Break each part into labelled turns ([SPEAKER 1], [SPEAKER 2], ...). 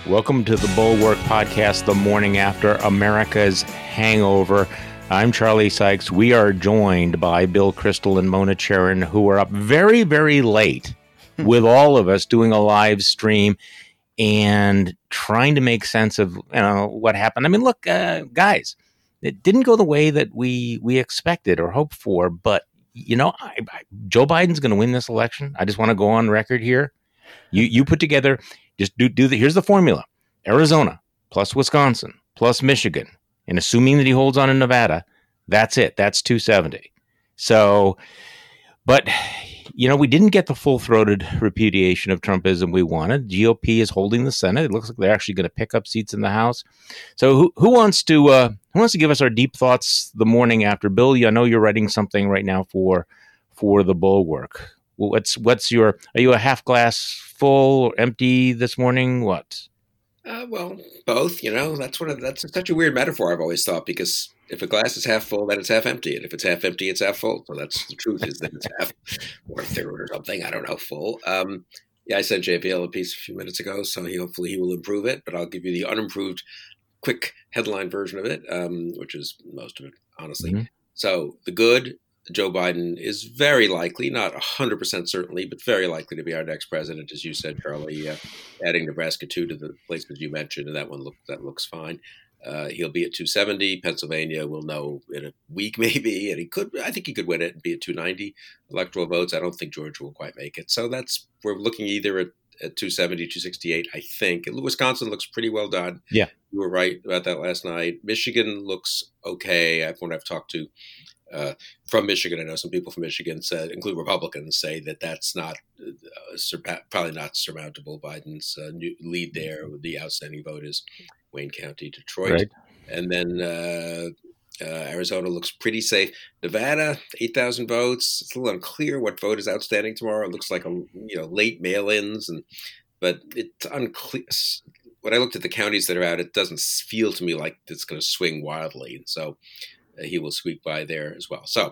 [SPEAKER 1] Welcome to the Bulwark Podcast, the morning after America's hangover. I'm Charlie Sykes. We are joined by Bill Kristol and Mona Charen, who are up very, very late with all of us doing a live stream and trying to make sense of what happened. I mean, look, guys, it didn't go the way that we expected or hoped for, but Joe Biden's going to win this election. I just want to go on record here. You put together, just do here's the formula: Arizona plus Wisconsin plus Michigan, and assuming that he holds on in Nevada, that's it. That's 270. So, but we didn't get the full-throated repudiation of Trumpism we wanted. GOP is holding the Senate. It looks like they're actually going to pick up seats in the House. So, who wants to give us our deep thoughts the morning after? Bill, I know you're writing something right now for the Bulwark. What's your? Are you a half glass full or empty this morning? What?
[SPEAKER 2] Well, both. That's such a weird metaphor. I've always thought, because if a glass is half full, then it's half empty, and if it's half empty, it's half full. So that's the truth, is that it's half or a third or something. I don't know, full. I sent JPL a piece a few minutes ago, so hopefully he will improve it. But I'll give you the unimproved, quick headline version of it, which is most of it, honestly. Mm-hmm. So the good. Joe Biden is very likely, not 100% certainly, but very likely to be our next president, as you said, Charlie. Adding Nebraska 2 to the places you mentioned, and that looks fine. He'll be at 270. Pennsylvania will know in a week maybe, and I think he could win it and be at 290 electoral votes. I don't think Georgia will quite make it. So we're looking either at 270, 268, I think. Wisconsin looks pretty well done.
[SPEAKER 1] Yeah.
[SPEAKER 2] You were right about that last night. Michigan looks okay. When I've talked to from Michigan, I know some people from Michigan said, include Republicans, say that that's not probably not surmountable. Biden's new lead there. The outstanding vote is Wayne County, Detroit,
[SPEAKER 1] right.
[SPEAKER 2] And then Arizona looks pretty safe. Nevada, 8,000 votes. It's a little unclear what vote is outstanding tomorrow. It looks like late mail-ins, but it's unclear. When I looked at the counties that are out, it doesn't feel to me like it's going to swing wildly, and so. He will squeak by there as well. So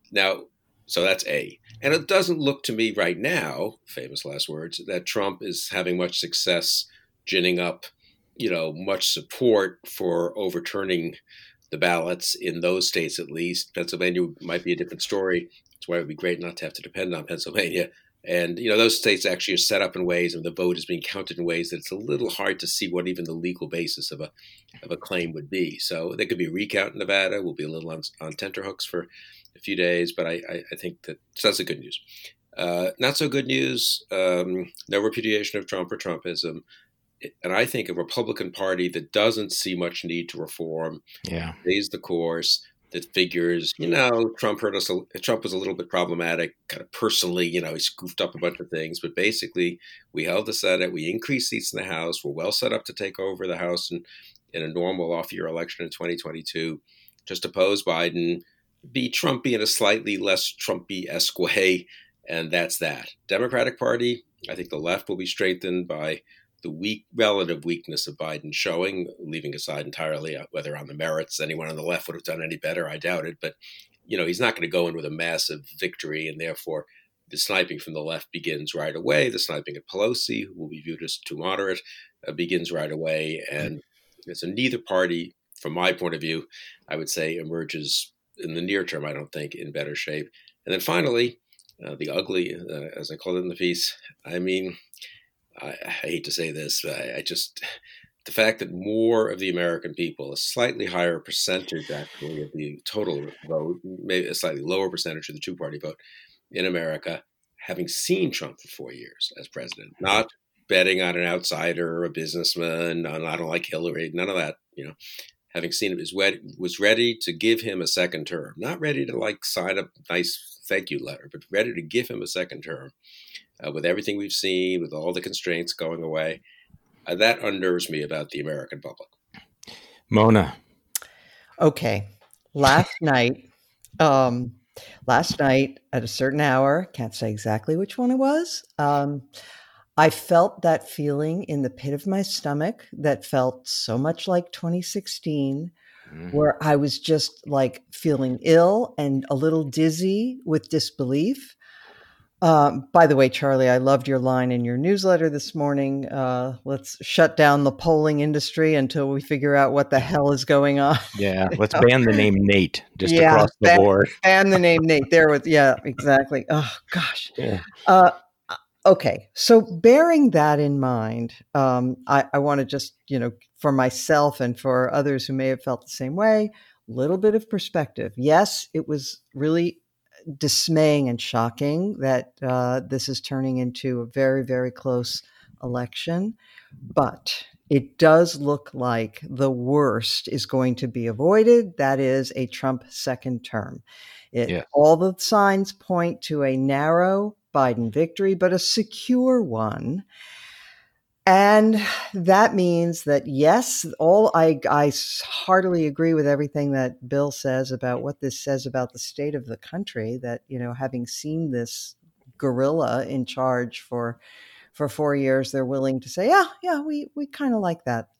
[SPEAKER 2] that's A. And it doesn't look to me right now, famous last words, that Trump is having much success ginning up, much support for overturning the ballots in those states, at least. Pennsylvania might be a different story. That's why it would be great not to have to depend on Pennsylvania. And, those states actually are set up in ways, and the vote is being counted in ways that it's a little hard to see what even the legal basis of a claim would be. So there could be a recount in Nevada. We'll be a little on tenterhooks for a few days, but I think so that's the good news. Not so good news, no repudiation of Trump or Trumpism. And I think a Republican Party that doesn't see much need to reform, stays the course, that figures, Trump Trump was a little bit problematic, kind of personally, he scoofed up a bunch of things, but basically we held the Senate, we increased seats in the House, we're well set up to take over the House in a normal off-year election in 2022, just oppose Biden, be Trumpy in a slightly less Trumpy-esque way, and that's that. Democratic Party, I think the left will be strengthened by the relative weakness of Biden showing, leaving aside entirely whether on the merits anyone on the left would have done any better, I doubt it. But, he's not going to go in with a massive victory, and therefore the sniping from the left begins right away. The sniping at Pelosi, who will be viewed as too moderate, begins right away. And so neither party, from my point of view, I would say emerges in the near term, I don't think, in better shape. And then finally, the ugly, as I call it in the piece, I hate to say this, but the fact that more of the American people, a slightly higher percentage actually of the total vote, maybe a slightly lower percentage of the two-party vote in America, having seen Trump for 4 years as president, not betting on an outsider or a businessman, I don't like Hillary, none of that, having seen him, was ready to give him a second term, not ready to sign a nice thank you letter, but ready to give him a second term. With everything we've seen, with all the constraints going away, that unnerves me about the American public.
[SPEAKER 1] Mona.
[SPEAKER 3] Okay. Last night at a certain hour, can't say exactly which one it was, I felt that feeling in the pit of my stomach that felt so much like 2016, where I was just feeling ill and a little dizzy with disbelief. By the way, Charlie, I loved your line in your newsletter this morning. Let's shut down the polling industry until we figure out what the hell is going on.
[SPEAKER 1] Yeah, let's ban the name Nate just across the board.
[SPEAKER 3] Ban the name Nate. Yeah, exactly. Oh, gosh.
[SPEAKER 1] Yeah.
[SPEAKER 3] Okay, so bearing that in mind, I want to just, for myself and for others who may have felt the same way, a little bit of perspective. Yes, it was really dismaying and shocking that this is turning into a very, very close election. But it does look like the worst is going to be avoided. That is a Trump second term. All the signs point to a narrow Biden victory, but a secure one. And that means that, yes, I heartily agree with everything that Bill says about what this says about the state of the country, that, having seen this gorilla in charge for 4 years, they're willing to say, yeah, we kind of like that.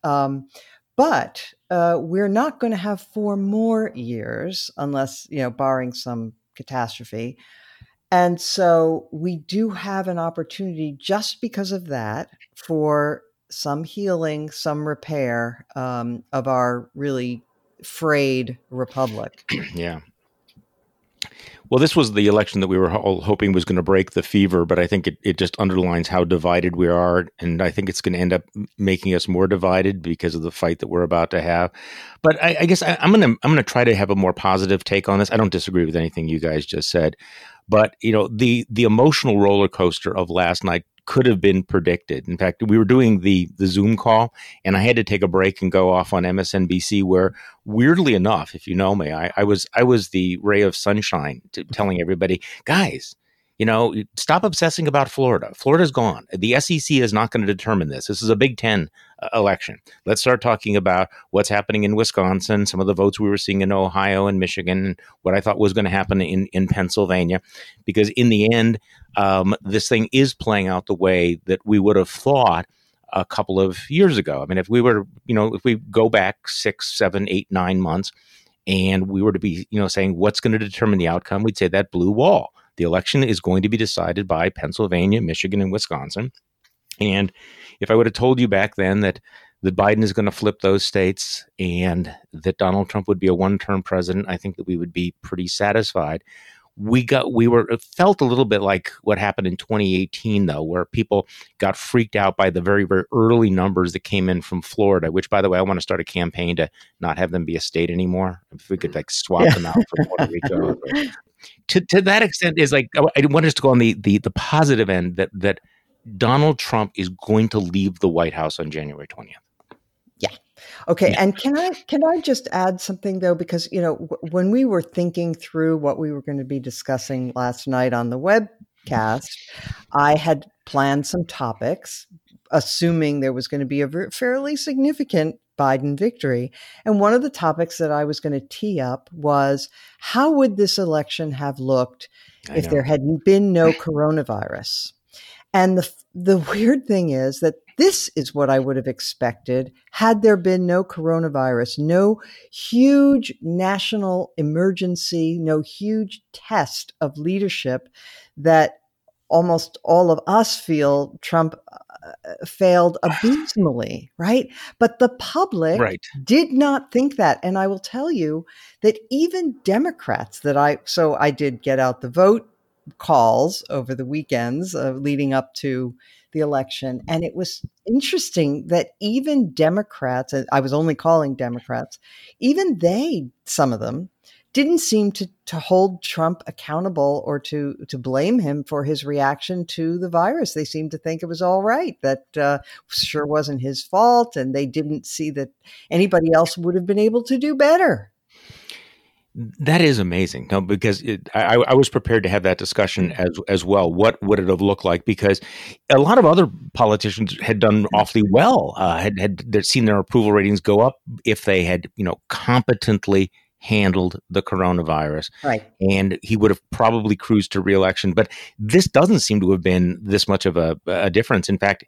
[SPEAKER 3] But we're not going to have 4 more years unless, barring some catastrophe. And so we do have an opportunity just because of that for some healing, some repair of our really frayed republic.
[SPEAKER 1] Yeah. Well, this was the election that we were all hoping was going to break the fever, but I think it just underlines how divided we are, and I think it's going to end up making us more divided because of the fight that we're about to have. But I guess I'm going to try to have a more positive take on this. I don't disagree with anything you guys just said, but the emotional roller coaster of last night could have been predicted. In fact, we were doing the Zoom call, and I had to take a break and go off on MSNBC, where, weirdly enough, if you know me, I was the ray of sunshine telling everybody, guys, stop obsessing about Florida. Florida's gone. The SEC is not going to determine this. This is a Big Ten election. Let's start talking about what's happening in Wisconsin, some of the votes we were seeing in Ohio and Michigan, what I thought was going to happen in Pennsylvania, because in the end, this thing is playing out the way that we would have thought a couple of years ago. I mean, if we go back 6, 7, 8, 9 months, and we were to be, saying what's going to determine the outcome, we'd say that blue wall. The election is going to be decided by Pennsylvania, Michigan, and Wisconsin. And if I would have told you back then that Biden is going to flip those states and that Donald Trump would be a one-term president, I think that we would be pretty satisfied. It felt a little bit like what happened in 2018, though, where people got freaked out by the very, very early numbers that came in from Florida, which, by the way, I want to start a campaign to not have them be a state anymore. If we could swap them out for Puerto Rico. To that extent, is I want us to go on the positive end that Donald Trump is going to leave the White House on January 20th.
[SPEAKER 3] Yeah. Okay. Yeah. And can I just add something, though, because, when we were thinking through what we were going to be discussing last night on the webcast, I had planned some topics, assuming there was going to be a fairly significant Biden victory. And one of the topics that I was going to tee up was, how would this election have looked if there had been no coronavirus? And the weird thing is that this is what I would have expected had there been no coronavirus, no huge national emergency, no huge test of leadership that almost all of us feel Trump failed abysmally, right? But the public did not think that. And I will tell you that even Democrats so I did get out the vote calls over the weekends leading up to the election. And it was interesting that even Democrats, I was only calling Democrats, even some of them, didn't seem to hold Trump accountable or to blame him for his reaction to the virus. They seemed to think it was all right, that sure wasn't his fault, and they didn't see that anybody else would have been able to do better.
[SPEAKER 1] That is amazing, because I was prepared to have that discussion as well. What would it have looked like? Because a lot of other politicians had done awfully well, had seen their approval ratings go up if they had, competently handled the coronavirus.
[SPEAKER 3] Right.
[SPEAKER 1] And he would have probably cruised to re-election. But this doesn't seem to have been this much of a difference. In fact,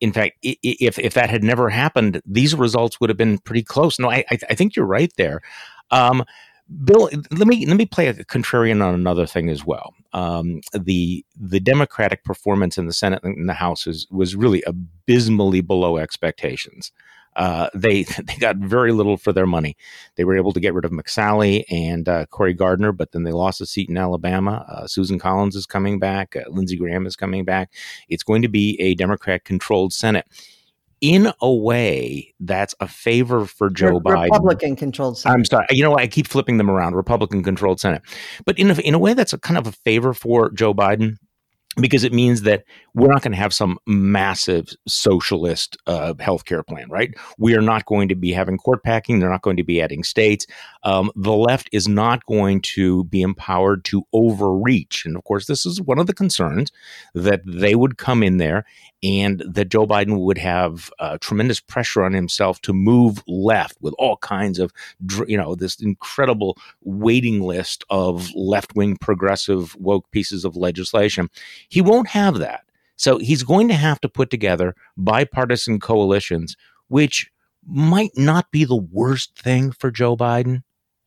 [SPEAKER 1] if that had never happened, these results would have been pretty close. No, I think you're right there. Bill, let me play a contrarian on another thing as well. The Democratic performance in the Senate and the House was really abysmally below expectations. They got very little for their money. They were able to get rid of McSally and Cory Gardner, but then they lost a seat in Alabama. Susan Collins is coming back. Lindsey Graham is coming back. It's going to be a Democrat-controlled Senate. In a way, that's a favor for Joe Biden.
[SPEAKER 3] Republican-controlled Senate.
[SPEAKER 1] I'm sorry. You know, I keep flipping them around. Republican-controlled Senate. But in a way, that's a kind of a favor for Joe Biden, because it means that we're not going to have some massive socialist healthcare plan, right? We are not going to be having court packing. They're not going to be adding states. The left is not going to be empowered to overreach. And of course, this is one of the concerns, that they would come in there and that Joe Biden would have tremendous pressure on himself to move left with all kinds of, this incredible waiting list of left-wing progressive woke pieces of legislation. He won't have that. So he's going to have to put together bipartisan coalitions, which might not be the worst thing for Joe Biden.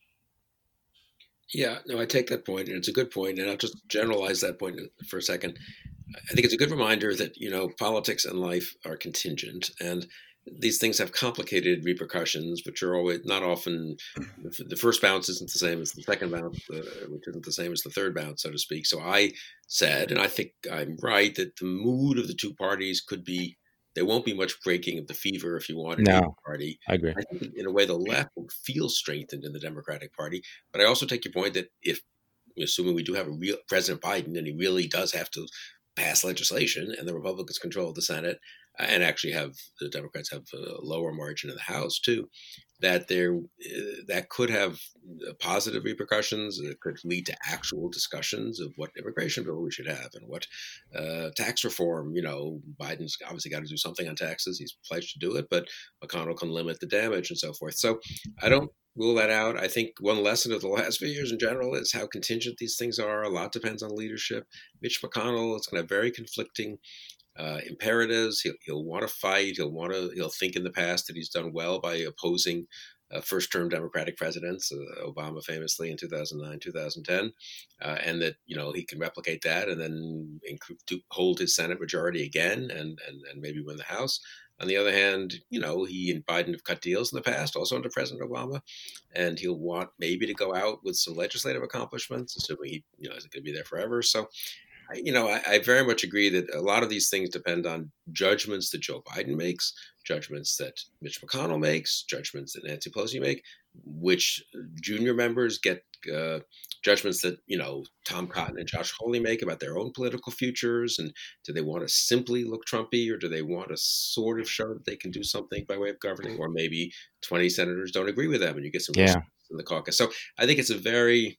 [SPEAKER 2] Yeah, no, I take that point, and it's a good point, and I'll just generalize that point for a second. I think it's a good reminder that, politics and life are contingent, and these things have complicated repercussions, which are always not often. The first bounce isn't the same as the second bounce, which isn't the same as the third bounce, so to speak. So I said, and I think I'm right, that the mood of the two parties could be, there won't be much breaking of the fever, if you want, in either party.
[SPEAKER 1] I agree.
[SPEAKER 2] I think in a way the left will feel strengthened in the Democratic Party. But I also take your point that if, assuming we do have a real President Biden, and he really does have to pass legislation, and the Republicans control the Senate, and actually the Democrats have a lower margin in the House too, that that could have positive repercussions. It could lead to actual discussions of what immigration bill we should have and what tax reform. Biden's obviously got to do something on taxes. He's pledged to do it, but McConnell can limit the damage and so forth. So I don't rule that out. I think one lesson of the last few years in general is how contingent these things are. A lot depends on leadership. Mitch McConnell is going to have very conflicting imperatives. He'll want to fight. He'll think in the past that he's done well by opposing first-term Democratic presidents, Obama famously in 2009, 2010, and that he can replicate that and then hold his Senate majority again and maybe win the House. On the other hand, he and Biden have cut deals in the past, also under President Obama, and he'll want maybe to go out with some legislative accomplishments, assuming he isn't going to be there forever. So, I very much agree that a lot of these things depend on judgments that Joe Biden makes, judgments that Mitch McConnell makes, judgments that Nancy Pelosi make, which junior members get judgments that, Tom Cotton and Josh Hawley make about their own political futures. And do they want to simply look Trumpy, or do they want to sort of show that they can do something by way of governing? Or maybe 20 senators don't agree with them and you get some in the caucus. So I think it's a very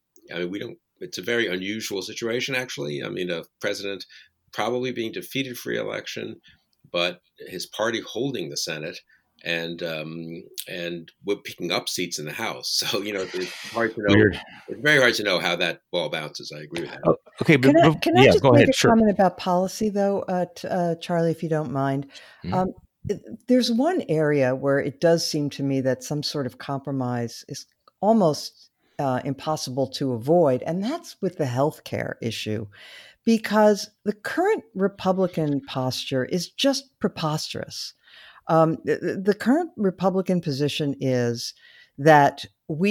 [SPEAKER 2] unusual situation, actually. I mean, a president probably being defeated for re-election, but his party holding the Senate, and we're picking up seats in the House. So, it's hard to know. Weird. It's very hard to know how that ball bounces. I agree with that.
[SPEAKER 1] Oh, okay,
[SPEAKER 3] can I just make a comment about policy, though, Charlie, if you don't mind? Mm-hmm. There's one area where it does seem to me that some sort of compromise is almost impossible to avoid, and that's with the healthcare issue, because the current Republican posture is just preposterous. The current Republican position is that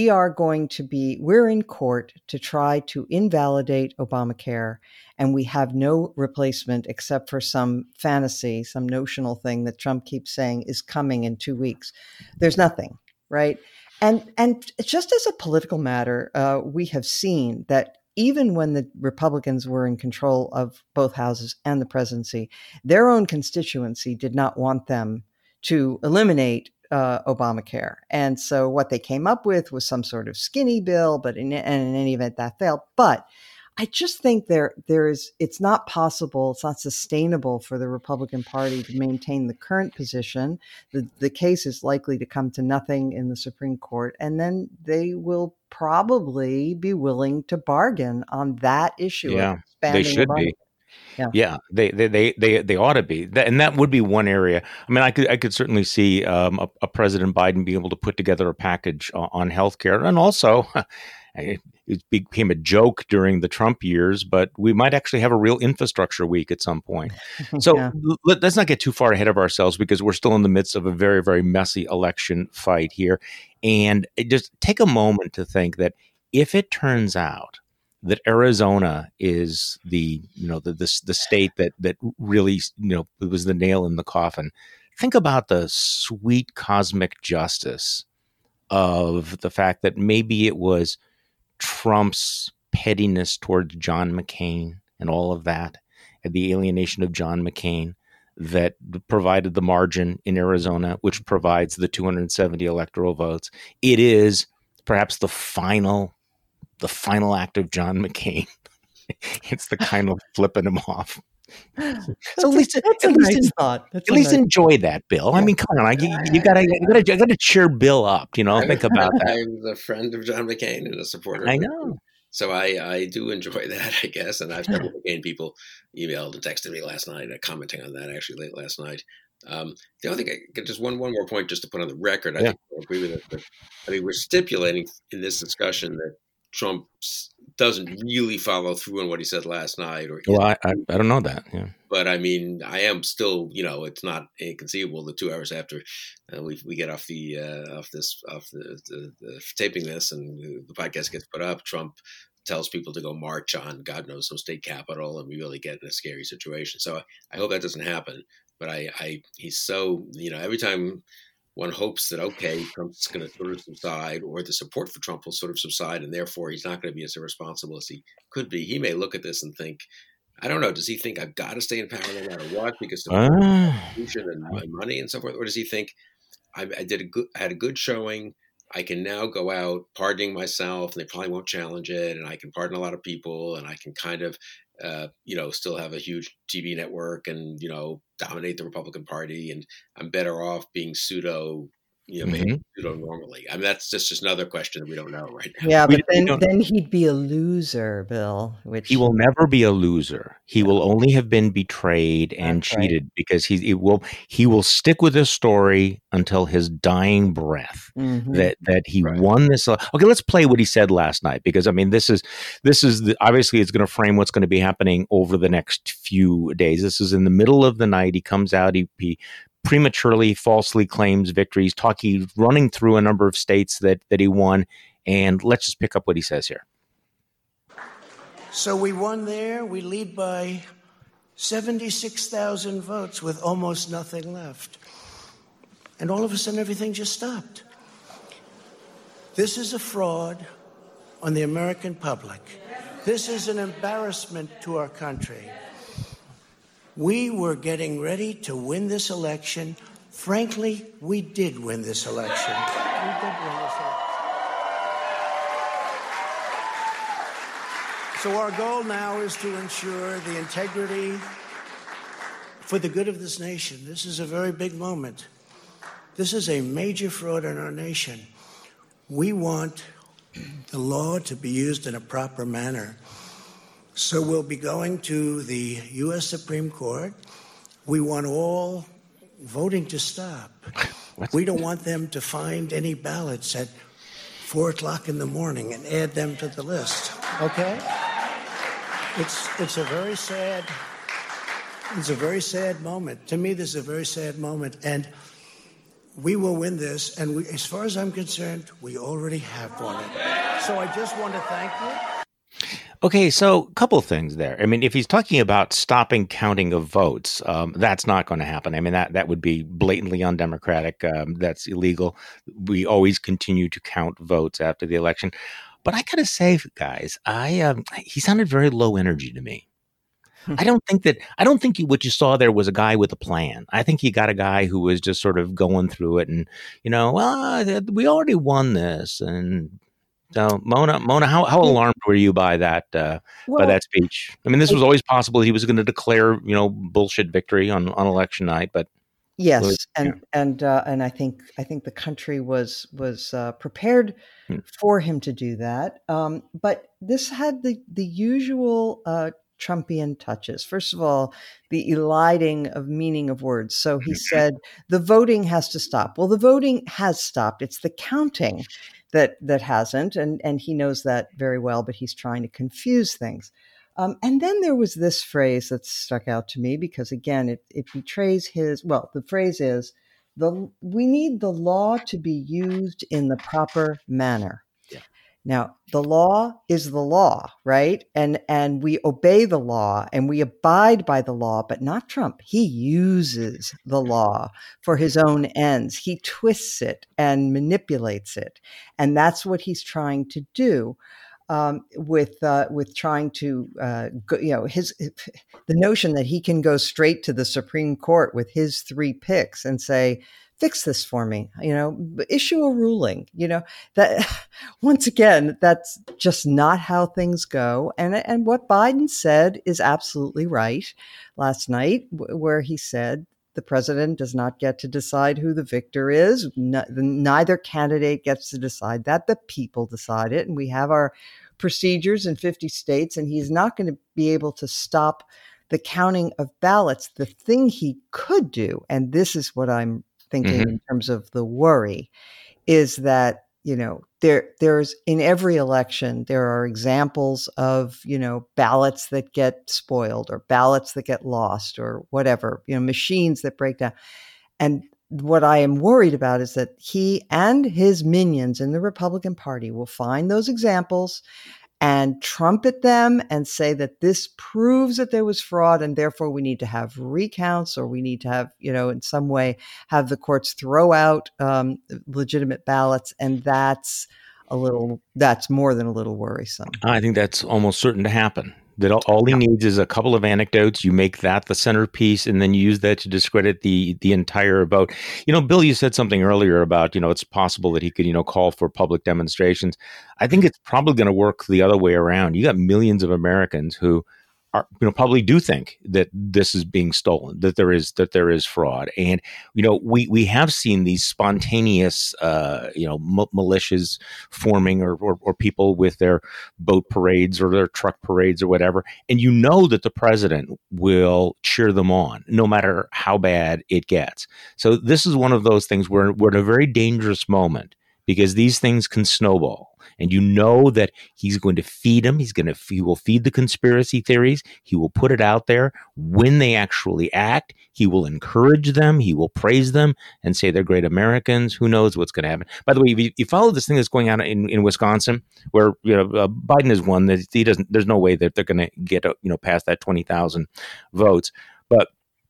[SPEAKER 3] we're in court to try to invalidate Obamacare, and we have no replacement except for some fantasy, some notional thing that Trump keeps saying is coming in 2 weeks. There's nothing, right? And just as a political matter, we have seen that even when the Republicans were in control of both houses and the presidency, their own constituency did not want them to eliminate Obamacare. And so what they came up with was some sort of skinny bill, but in any event, that failed. But I just think it's not possible, it's not sustainable for the Republican Party to maintain the current position. The case is likely to come to nothing in the Supreme Court, and then they will probably be willing to bargain on that issue.
[SPEAKER 1] Yeah, they should be. Yeah, they ought to be, and that would be one area. I mean, I could certainly see a President Biden being able to put together a package on healthcare, and also it became a joke during the Trump years, but we might actually have a real infrastructure week at some point. So
[SPEAKER 3] Yeah.
[SPEAKER 1] let's not get too far ahead of ourselves because we're still in the midst of a very, very messy election fight here. And just take a moment to think that if it turns out that Arizona is the state that really was the nail in the coffin, think about the sweet cosmic justice of the fact that maybe it was Trump's pettiness towards John McCain and all of that, and the alienation of John McCain that provided the margin in Arizona, which provides the 270 electoral votes. It is perhaps the final act of John McCain. It's the kind of flipping him off. So at least enjoy that, Bill. Yeah. I mean, come on, you gotta cheer Bill up. Think about that.
[SPEAKER 2] I'm a friend of John McCain and a supporter.
[SPEAKER 1] I know.
[SPEAKER 2] So I do enjoy that, I guess. And I've several McCain people emailed and texted me last night, commenting on that actually late last night. The only thing, just one more point just to put on the record. I think I'll agree with it. But I mean, we're stipulating in this discussion that Trump doesn't really follow through on what he said last night.
[SPEAKER 1] I don't know that. Yeah.
[SPEAKER 2] But I mean, I am still, it's not inconceivable that 2 hours after we get off the taping this and the podcast gets put up, Trump tells people to go march on God knows some state capitol, and we really get in a scary situation. So I hope that doesn't happen. But he's so, every time one hopes that, okay, Trump's going to sort of subside, or the support for Trump will sort of subside, and therefore he's not going to be as irresponsible as he could be. He may look at this and think, I don't know, does he think I've got to stay in power no matter what because of constitution and my money and so forth? Or does he think I had a good showing, I can now go out pardoning myself and they probably won't challenge it, and I can pardon a lot of people, and I can kind of still have a huge TV network and, dominate the Republican Party, and I'm better off being pseudo normally. I mean, that's just another question that we don't know right now.
[SPEAKER 3] Yeah, but then he'd be a loser, Bill. Which
[SPEAKER 1] he will never be a loser. He will only have been betrayed and cheated because he will stick with this story until his dying breath. That he won this. Okay, let's play what he said last night, because I mean, this is obviously it's going to frame what's going to be happening over the next few days. This is in the middle of the night. He comes out. He prematurely, falsely claims victories, he's running through a number of states that he won. And let's just pick up what he says here.
[SPEAKER 4] So we won there. We lead by 76,000 votes with almost nothing left. And all of a sudden, everything just stopped. This is a fraud on the American public. This is an embarrassment to our country. We were getting ready to win this election. Frankly, we did win this election. So our goal now is to ensure the integrity for the good of this nation. This is a very big moment. This is a major fraud in our nation. We want the law to be used in a proper manner. So we'll be going to the U.S. Supreme Court. We want all voting to stop. We don't want them to find any ballots at 4 o'clock in the morning and add them to the list. Okay? It's a very sad moment. To me, this is a very sad moment. And we will win this. And as far as I'm concerned, we already have won it. So I just want to thank you.
[SPEAKER 1] Okay, so a couple of things there. I mean, if he's talking about stopping counting of votes, that's not going to happen. I mean, that would be blatantly undemocratic. That's illegal. We always continue to count votes after the election. But I got to say, guys, he sounded very low energy to me. I don't think what you saw there was a guy with a plan. I think you got a guy who was just sort of going through it and, we already won this. And so Mona, how alarmed were you by that speech? I mean, this was always possible. He was going to declare, bullshit victory on election night, but
[SPEAKER 3] yes, and I think the country was prepared for him to do that. But this had the usual Trumpian touches. First of all, the eliding of meaning of words. So he said the voting has to stop. Well, the voting has stopped. It's the counting that hasn't, and he knows that very well, but he's trying to confuse things. And then there was this phrase that stuck out to me because, again, it betrays the phrase is, we need the law to be used in the proper manner.
[SPEAKER 1] Yeah.
[SPEAKER 3] Now, the law is the law, right? And we obey the law and we abide by the law, but not Trump. He uses the law for his own ends. He twists it and manipulates it. And that's what he's trying to do. With trying to the notion that he can go straight to the Supreme Court with his 3 picks and say, fix this for me, issue a ruling, that once again, that's just not how things go. And what Biden said is absolutely right last night, where he said, the president does not get to decide who the victor is. Neither candidate gets to decide that. The people decide it. And we have our procedures in 50 states, and he's not going to be able to stop the counting of ballots. The thing he could do, and this is what I'm thinking in terms of the worry, is that, there's in every election, there are examples of, ballots that get spoiled or ballots that get lost or whatever, machines that break down. And what I am worried about is that he and his minions in the Republican Party will find those examples and trumpet them and say that this proves that there was fraud and therefore we need to have recounts, or we need to have, in some way have the courts throw out legitimate ballots. And that's more than a little worrisome. I
[SPEAKER 1] think that's almost certain to happen. That all he needs is a couple of anecdotes. You make that the centerpiece, and then you use that to discredit the entire vote. Bill, you said something earlier about, it's possible that he could, call for public demonstrations. I think it's probably going to work the other way around. You got millions of Americans who are, probably do think that this is being stolen, that there is fraud. And, we have seen these spontaneous, militias forming or people with their boat parades or their truck parades or whatever. And that the president will cheer them on no matter how bad it gets. So this is one of those things where we're in a very dangerous moment, because these things can snowball. And that he's going to feed them. He will feed the conspiracy theories. He will put it out there. When they actually act, he will encourage them. He will praise them and say they're great Americans. Who knows what's going to happen? By the way, if you follow this thing that's going on in Wisconsin, where Biden has won, that he doesn't. There's no way that they're going to get past that 20,000 votes. But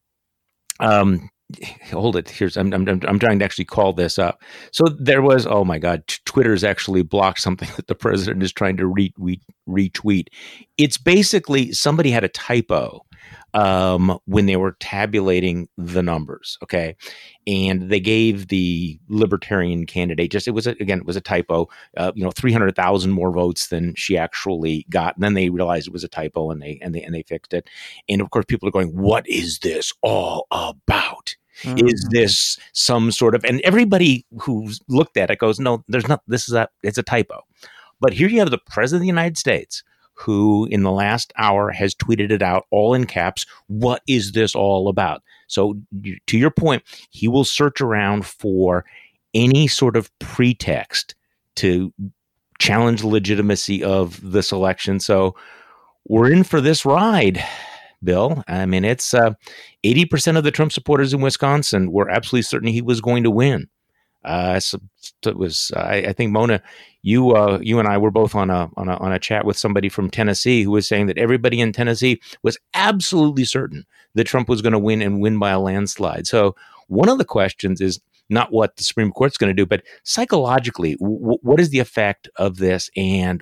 [SPEAKER 1] hold it. I'm trying to actually call this up. So there was, oh my God, Twitter's actually blocked something that the president is trying to retweet. It's basically somebody had a typo when they were tabulating the numbers. Okay. And they gave the Libertarian candidate it was a typo, 300,000 more votes than she actually got. And then they realized it was a typo and they fixed it. And of course, people are going, what is this all about? Mm-hmm. Is this some sort of, and everybody who's looked at it goes, no, there's not, it's a typo. But here you have the president of the United States, who in the last hour has tweeted it out all in caps. What is this all about? So to your point, he will search around for any sort of pretext to challenge the legitimacy of this election. So we're in for this ride, Bill. I mean, it's 80% of the Trump supporters in Wisconsin were absolutely certain he was going to win. So it was, I think, Mona, you and I were both on a chat with somebody from Tennessee who was saying that everybody in Tennessee was absolutely certain that Trump was going to win and win by a landslide. So one of the questions is not what the Supreme Court's going to do, but psychologically, what is the effect of this, and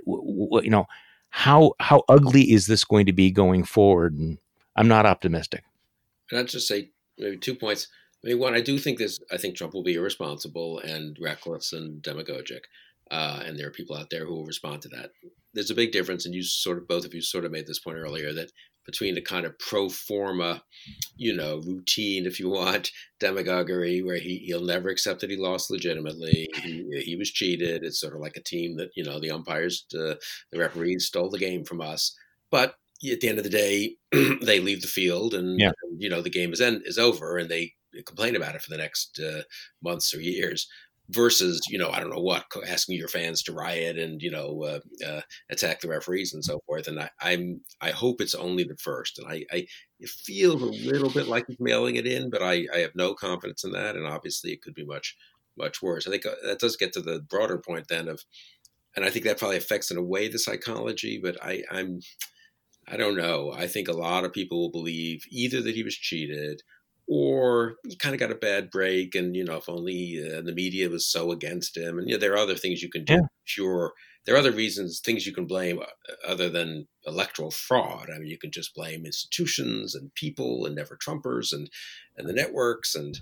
[SPEAKER 1] how ugly is this going to be going forward? And I'm not optimistic.
[SPEAKER 2] Can I just say maybe 2 points? I mean, one, I think Trump will be irresponsible and reckless and demagogic. And there are people out there who will respond to that. There's a big difference, and both of you sort of made this point earlier, that between the kind of pro forma, routine, if you want, demagoguery, where he'll never accept that he lost legitimately. He was cheated. It's sort of like a team that, the umpires, the referees stole the game from us. But at the end of the day, they leave the field and the game is over, and they complain about it for the next months or years. versus, I don't know what, asking your fans to riot and, attack the referees and so forth. And I hope it's only the first. And it feels a little bit like he's mailing it in, but I have no confidence in that. And obviously it could be much, much worse. I think that does get to the broader point then and I think that probably affects in a way the psychology, but I don't know. I think a lot of people will believe either that he was cheated or he kind of got a bad break, and if only the media was so against him. And there are other things you can do.
[SPEAKER 1] Yeah.
[SPEAKER 2] Sure, there are other reasons, things you can blame other than electoral fraud. I mean, you can just blame institutions and people and never Trumpers and the networks and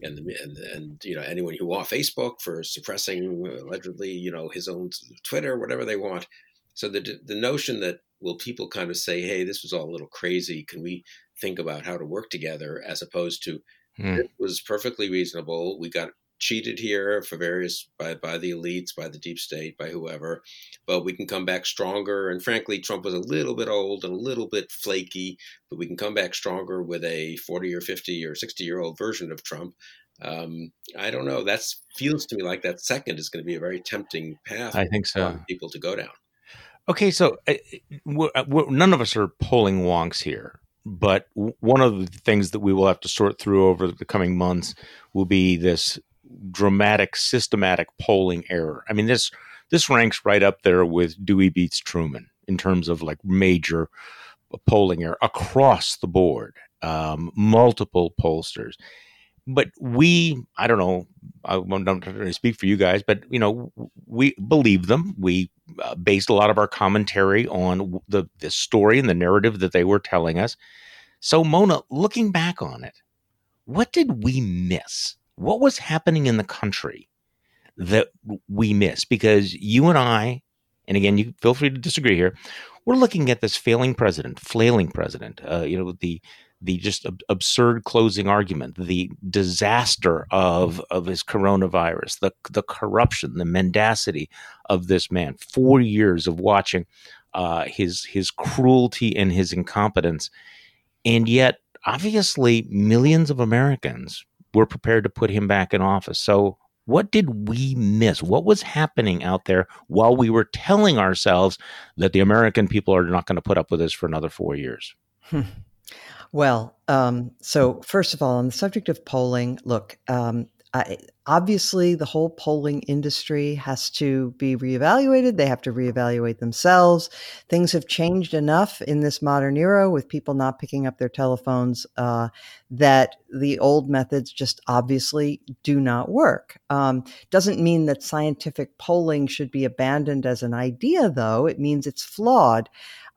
[SPEAKER 2] anyone who on Facebook for suppressing allegedly his own Twitter, whatever they want. So the notion that, will people kind of say, hey, this was all a little crazy, can we think about how to work together, as opposed to it was perfectly reasonable, we got cheated here for by the elites, by the deep state, by whoever, but we can come back stronger. And frankly, Trump was a little bit old and a little bit flaky, but we can come back stronger with a 40 or 50 or 60-year-old version of Trump. I don't know. That feels to me like that second is going to be a very tempting path.
[SPEAKER 1] I think so.
[SPEAKER 2] For people to go down.
[SPEAKER 1] Okay, so none of us are polling wonks here, but one of the things that we will have to sort through over the coming months will be this dramatic, systematic polling error. I mean, this ranks right up there with Dewey beats Truman in terms of like major polling error across the board, multiple pollsters. But I don't know, I don't speak for you guys, but, we believe them. We based a lot of our commentary on the story and the narrative that they were telling us. So, Mona, looking back on it, what did we miss? What was happening in the country that we missed? Because you and I, and again, you feel free to disagree here, we're looking at this flailing president, the just absurd closing argument, the disaster of his coronavirus, the corruption, the mendacity of this man, 4 years of watching his cruelty and his incompetence. And yet, obviously, millions of Americans were prepared to put him back in office. So what did we miss? What was happening out there while we were telling ourselves that the American people are not going to put up with this for another 4 years?
[SPEAKER 3] Well, so first of all, on the subject of polling, look, obviously the whole polling industry has to be reevaluated. They have to reevaluate themselves. Things have changed enough in this modern era with people not picking up their telephones that the old methods just obviously do not work. Doesn't mean that scientific polling should be abandoned as an idea, though. It means it's flawed.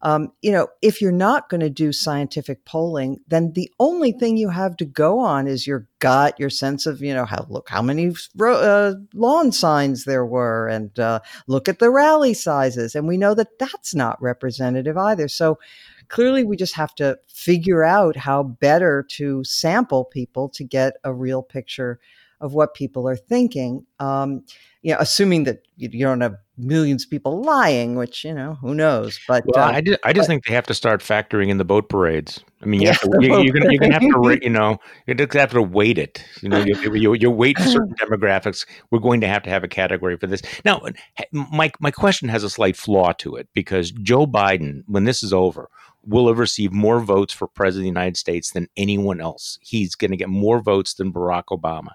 [SPEAKER 3] If you're not going to do scientific polling, then the only thing you have to go on is your gut, your sense of, how many lawn signs there were, and look at the rally sizes. And we know that that's not representative either. So clearly we just have to figure out how better to sample people to get a real picture of what people are thinking. Assuming that you don't have millions of people lying, which, who knows? But
[SPEAKER 1] I just think they have to start factoring in the boat parades. I mean, you're going to have to, you just have to weight it. You weight certain demographics. We're going to have a category for this. Now, my question has a slight flaw to it, because Joe Biden, when this is over, will have received more votes for president of the United States than anyone else. He's going to get more votes than Barack Obama.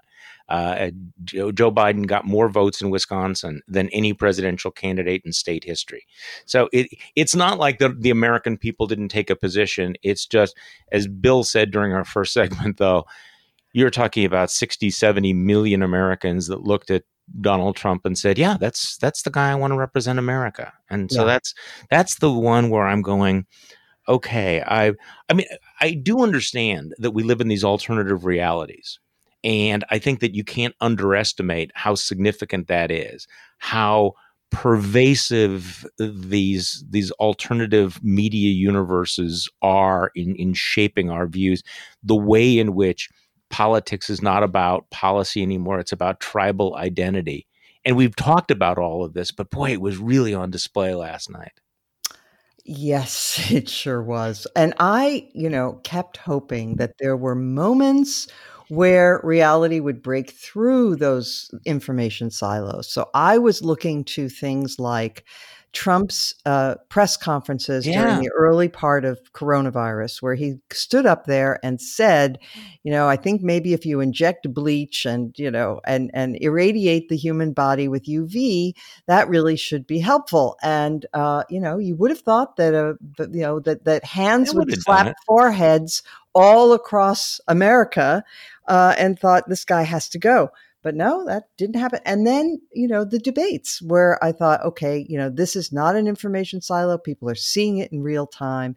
[SPEAKER 1] Joe Biden got more votes in Wisconsin than any presidential candidate in state history. So it's not like the American people didn't take a position. It's just, as Bill said during our first segment, though, you're talking about 60, 70 million Americans that looked at Donald Trump and said, yeah, that's the guy I want to represent America. And so that's the one where I'm going, okay, I mean, I do understand that we live in these alternative realities. And I think that you can't underestimate how significant that is, how pervasive these alternative media universes are in shaping our views, the way in which politics is not about policy anymore. It's about tribal identity. And we've talked about all of this, but boy, it was really on display last night.
[SPEAKER 3] Yes, it sure was. And I, kept hoping that there were moments where reality would break through those information silos. So I was looking to things like Trump's press conferences during the early part of coronavirus, where he stood up there and said, I think maybe if you inject bleach and, and irradiate the human body with UV, that really should be helpful. And, you would have thought that, that hands would slap foreheads all across America and thought this guy has to go. But no, that didn't happen. And then, the debates where I thought, okay, this is not an information silo. People are seeing it in real time.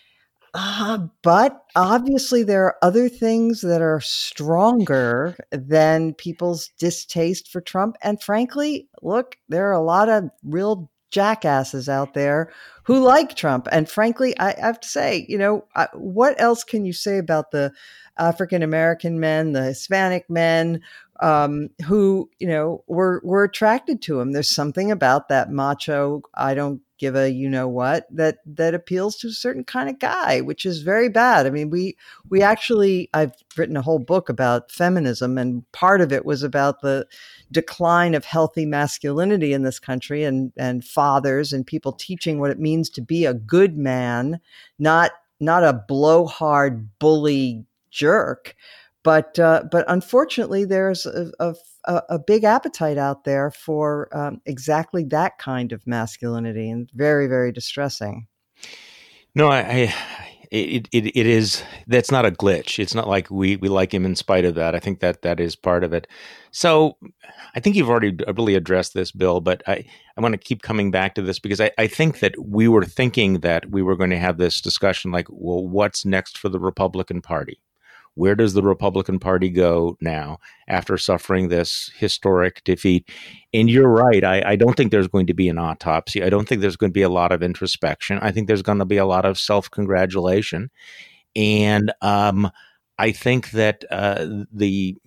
[SPEAKER 3] But obviously there are other things that are stronger than people's distaste for Trump. And frankly, look, there are a lot of real jackasses out there who like Trump. And frankly, I have to say, what else can you say about the African-American men, the Hispanic men, who, were attracted to him? There's something about that macho, I don't give a what, that appeals to a certain kind of guy, which is very bad. I mean, we actually, I've written a whole book about feminism, and part of it was about the decline of healthy masculinity in this country, and fathers and people teaching what it means to be a good man, not a blowhard bully jerk. But unfortunately, there's a big appetite out there for exactly that kind of masculinity, and very, very distressing.
[SPEAKER 1] No, it is. That's not a glitch. It's not like we like him in spite of that. I think that is part of it. So I think you've already really addressed this, Bill, but I want to keep coming back to this because I think that we were thinking that we were going to have this discussion like, well, what's next for the Republican Party? Where does the Republican Party go now after suffering this historic defeat? And you're right. I don't think there's going to be an autopsy. I don't think there's going to be a lot of introspection. I think there's going to be a lot of self-congratulation. And I think that the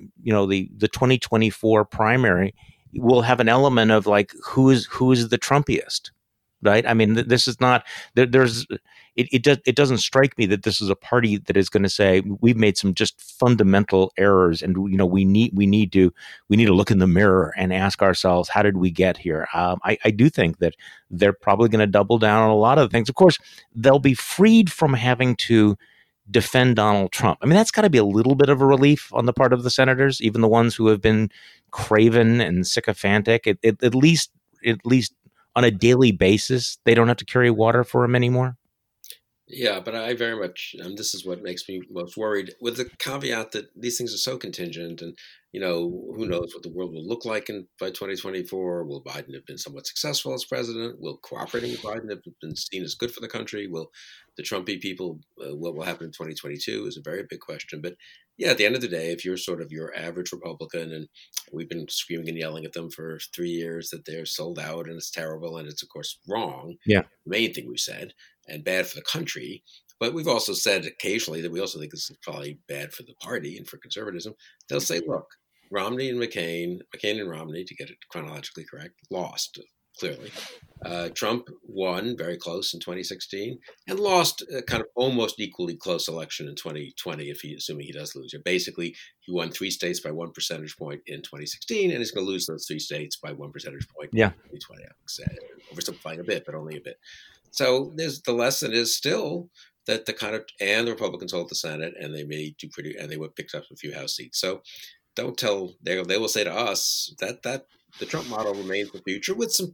[SPEAKER 1] 2024 primary will have an element of like, who is the Trumpiest? Right. I mean, this is not it doesn't strike me that this is a party that is going to say we've made some just fundamental errors, and we need to look in the mirror and ask ourselves, how did we get here? I do think that they're probably going to double down on a lot of things. Of course, they'll be freed from having to defend Donald Trump. I mean, that's got to be a little bit of a relief on the part of the senators, even the ones who have been craven and sycophantic. At least on a daily basis, they don't have to carry water for him anymore.
[SPEAKER 2] Yeah, but I very much, this is what makes me most worried, with the caveat that these things are so contingent, and, who knows what the world will look like by 2024. Will Biden have been somewhat successful as president? Will cooperating with Biden have been seen as good for the country? Will the Trumpy people, what will happen in 2022 is a very big question. But yeah, at the end of the day, if you're sort of your average Republican, and we've been screaming and yelling at them for 3 years that they're sold out and it's terrible, and it's of course wrong.
[SPEAKER 1] Yeah.
[SPEAKER 2] The main thing we said, and bad for the country. But we've also said occasionally that we also think this is probably bad for the party and for conservatism. They'll say, look, Romney and McCain and Romney, to get it chronologically correct, lost, clearly. Trump won very close in 2016 and lost a kind of almost equally close election in 2020, assuming he does lose. Basically, he won 3 states by 1 percentage point in 2016, and he's going to lose those 3 states by 1 percentage point in 2020. I would say, oversimplifying a bit, but only a bit. So the lesson is still that the Republicans hold the Senate, and they may do and they would pick up a few House seats. So don't tell, they will say to us that the Trump model remains the future, with some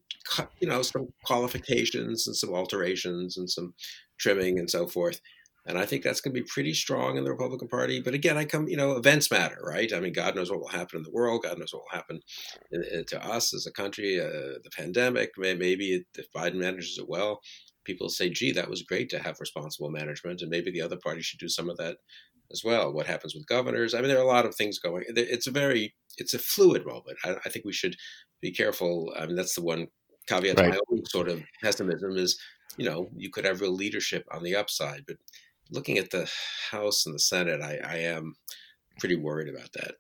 [SPEAKER 2] qualifications and some alterations and some trimming and so forth. And I think that's going to be pretty strong in the Republican Party. But again, events matter, right? I mean, God knows what will happen in the world. God knows what will happen to us as a country. The pandemic, maybe if Biden manages it well, people say, gee, that was great to have responsible management. And maybe the other party should do some of that as well. What happens with governors? I mean, there are a lot of things going. It's a fluid moment. I think we should be careful. I mean, that's the one caveat to my own sort of pessimism is, you could have real leadership on the upside, but looking at the House and the Senate, I am pretty worried about that.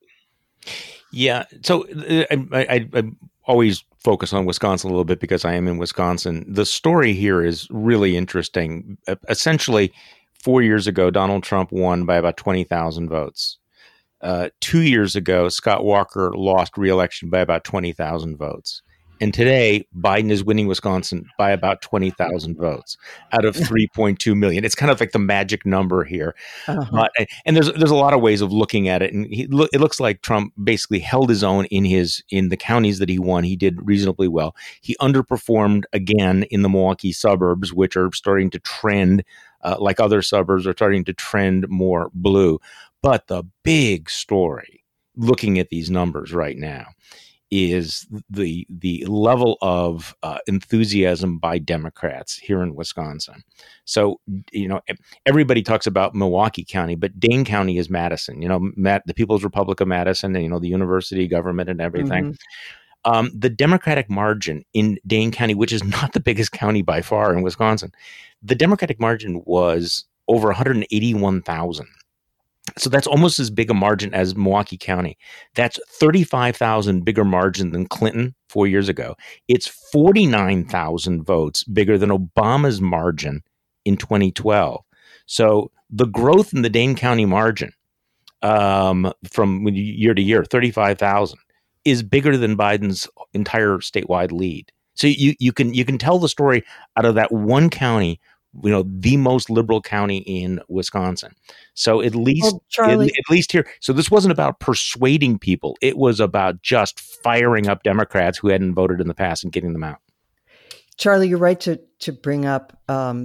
[SPEAKER 1] Yeah. So I always focus on Wisconsin a little bit because I am in Wisconsin. The story here is really interesting. Essentially, 4 years ago, Donald Trump won by about 20,000 votes. 2 years ago, Scott Walker lost re-election by about 20,000 votes. And today, Biden is winning Wisconsin by about 20,000 votes out of 3.2 million. It's kind of like the magic number here.
[SPEAKER 3] Uh-huh.
[SPEAKER 1] But and there's a lot of ways of looking at it, and it looks like Trump basically held his own in the counties that he won. He did reasonably well. He underperformed again in the Milwaukee suburbs, which are starting to trend like other suburbs are starting to trend more blue. But the big story, looking at these numbers right now, is the level of enthusiasm by Democrats here in Wisconsin. So, everybody talks about Milwaukee County, but Dane County is Madison. The People's Republic of Madison, and the university government and everything. The Democratic margin in Dane County, which is not the biggest county by far in Wisconsin, the Democratic margin was over 181,000. So that's almost as big a margin as Milwaukee County. That's 35,000 bigger margin than Clinton 4 years ago. It's 49,000 votes bigger than Obama's margin in 2012. So the growth in the Dane County margin from year to year, 35,000, is bigger than Biden's entire statewide lead. So you can tell the story out of that one county, the most liberal county in Wisconsin. So at least here. So this wasn't about persuading people. It was about just firing up Democrats who hadn't voted in the past and getting them out.
[SPEAKER 3] Charlie, you're right to bring up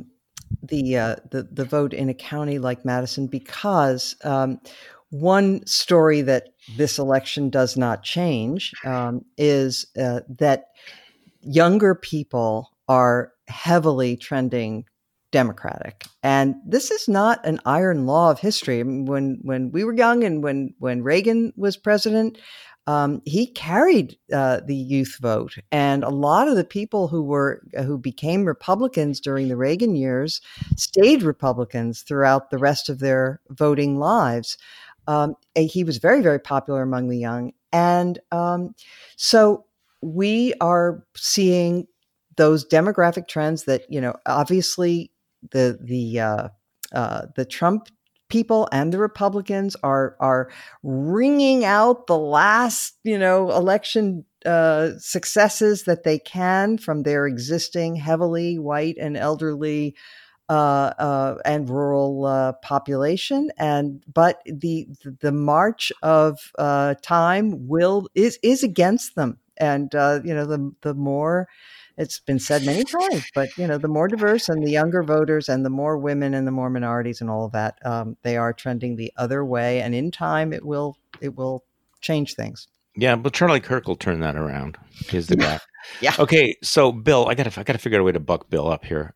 [SPEAKER 3] the vote in a county like Madison, because one story that this election does not change is that younger people are heavily trending Democratic. And this is not an iron law of history. I mean, when we were young and when Reagan was president, he carried the youth vote. And a lot of the people who became Republicans during the Reagan years stayed Republicans throughout the rest of their voting lives. He was very, very popular among the young. And so we are seeing those demographic trends that, obviously the Trump people and the Republicans are wringing out the last, election successes that they can from their existing heavily white and elderly and rural population, but the march of time is against them, and the more. It's been said many times, but the more diverse and the younger voters and the more women and the more minorities and all of that, they are trending the other way. And in time, it will change things.
[SPEAKER 1] Yeah, but Charlie Kirk will turn that around. He's the guy.
[SPEAKER 3] Yeah.
[SPEAKER 1] Okay, so Bill, I gotta figure out a way to buck Bill up here.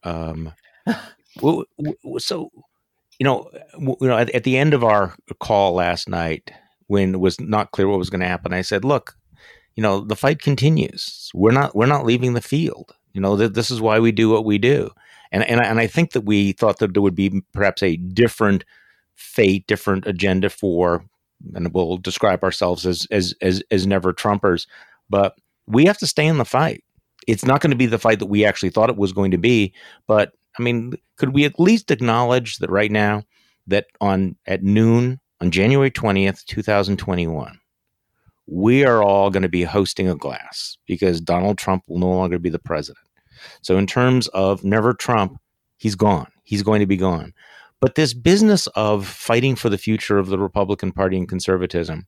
[SPEAKER 1] So at the end of our call last night, when it was not clear what was going to happen, I said, "Look, the fight continues. We're not leaving the field. This is why we do what we do." And I think that we thought that there would be perhaps a different fate, different agenda for, and we'll describe ourselves as never Trumpers, but we have to stay in the fight. It's not going to be the fight that we actually thought it was going to be. But I mean, could we at least acknowledge that right now, that at noon on January 20th, 2021, we are all going to be hosting a glass because Donald Trump will no longer be the president. So in terms of never Trump, he's gone. He's going to be gone. But this business of fighting for the future of the Republican Party and conservatism,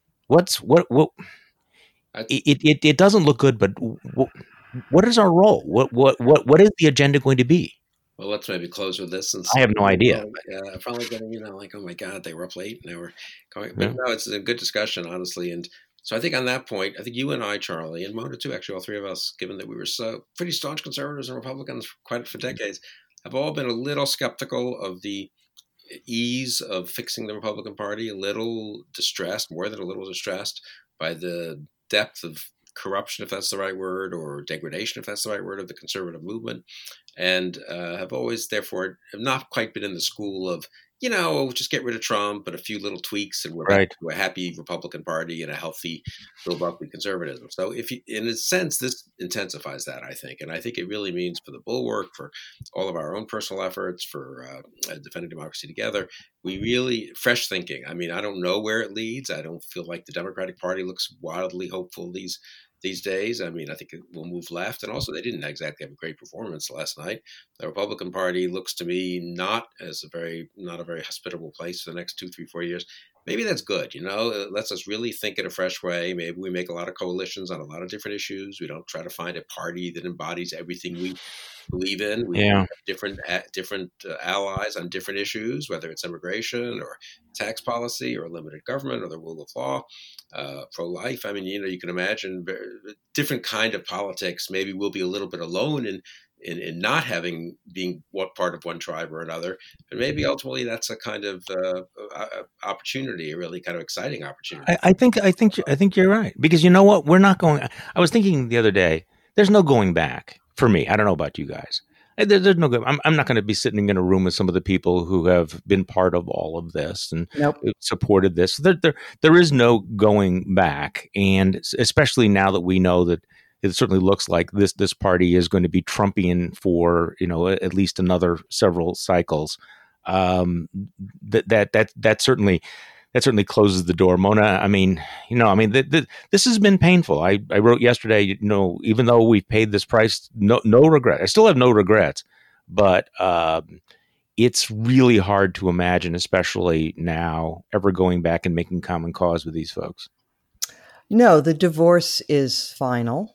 [SPEAKER 1] it doesn't look good. But what is our role? What is the agenda going to be?
[SPEAKER 2] Well, let's maybe close with this.
[SPEAKER 1] I have no idea.
[SPEAKER 2] Probably getting, like, oh my God, they were up late and they were going. But no, it's a good discussion, honestly. And so I think on that point, I think you and I, Charlie, and Mona too, actually, all three of us, given that we were so pretty staunch conservatives and Republicans for decades, have all been a little skeptical of the ease of fixing the Republican Party, a little distressed, more than a little distressed by the depth of corruption, if that's the right word, or degradation, if that's the right word, of the conservative movement, and have always, therefore, have not quite been in the school of we'll just get rid of Trump, but a few little tweaks, and we're
[SPEAKER 1] Right.
[SPEAKER 2] back to a happy Republican Party and a healthy Bill Buckley conservatism. So, in a sense, this intensifies that, I think, and I think it really means for the bulwark, for all of our own personal efforts, for defending democracy together, we really fresh thinking. I mean, I don't know where it leads. I don't feel like the Democratic Party looks wildly hopeful these days. I mean, I think it will move left. And also, they didn't exactly have a great performance last night. The Republican Party looks to me not a very hospitable place for the next 2, 3, 4 years. Maybe that's good. It lets us really think in a fresh way. Maybe we make a lot of coalitions on a lot of different issues. We don't try to find a party that embodies everything we believe in. We have different allies on different issues, whether it's immigration or tax policy or limited government or the rule of law, pro-life. I mean, you can imagine different kind of politics. Maybe we'll be a little bit alone in not being part of one tribe or another, but maybe ultimately that's a kind of opportunity, a really kind of exciting opportunity.
[SPEAKER 1] I think you're right, because you know what, we're not going. I was thinking the other day, there's no going back for me. I don't know about you guys. There's no good. I'm not going to be sitting in a room with some of the people who have been part of all of this and supported this. There is no going back, and especially now that we know that it certainly looks like this party is going to be Trumpian for at least another several cycles. That certainly closes the door. Mona, I mean, this has been painful. I wrote yesterday, even though we've paid this price, no regret. I still have no regrets, but it's really hard to imagine, especially now, ever going back and making common cause with these folks.
[SPEAKER 3] No, the divorce is final,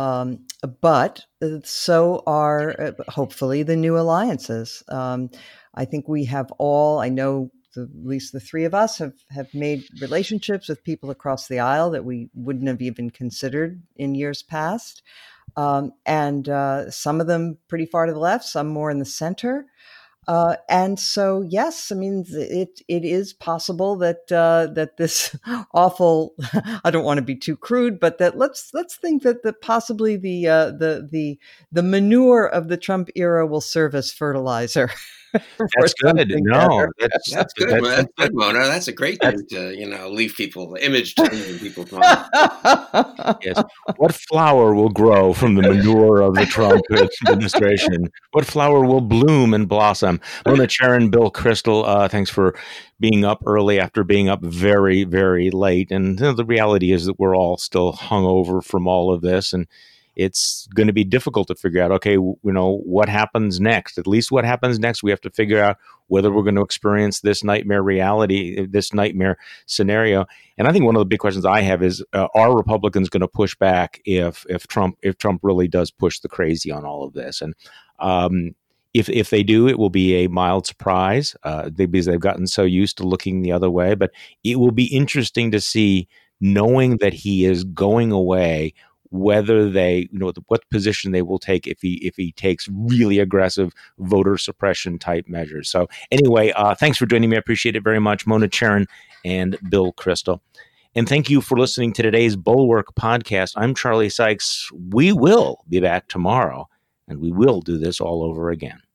[SPEAKER 3] but so are hopefully the new alliances. I think we have all, I know, at least the three of us have made relationships with people across the aisle that we wouldn't have even considered in years past. And some of them pretty far to the left, some more in the center. And so, yes, I mean, it is possible that this awful, I don't want to be too crude, but that let's think that possibly the manure of the Trump era will serve as fertilizer.
[SPEAKER 1] That's good. No,
[SPEAKER 2] that's good. That's good, Mona. That's a great thing to leave people image in people's minds.
[SPEAKER 1] Yes. What flower will grow from the manure of the Trump administration? What flower will bloom and blossom? Mona Charen, Bill Kristol, thanks for being up early after being up very, very late. And the reality is that we're all still hungover from all of this, and it's going to be difficult to figure out, okay, what happens next? At least what happens next, we have to figure out whether we're going to experience this nightmare reality, this nightmare scenario. And I think one of the big questions I have is, are Republicans going to push back if Trump really does push the crazy on all of this? And if they do, it will be a mild surprise because they've gotten so used to looking the other way. But it will be interesting to see, knowing that he is going away, whether they, what position they will take if he takes really aggressive voter suppression type measures. So anyway, thanks for joining me. I appreciate it very much, Mona Charen and Bill Kristol. And thank you for listening to today's Bulwark podcast. I'm Charlie Sykes. We will be back tomorrow, and we will do this all over again.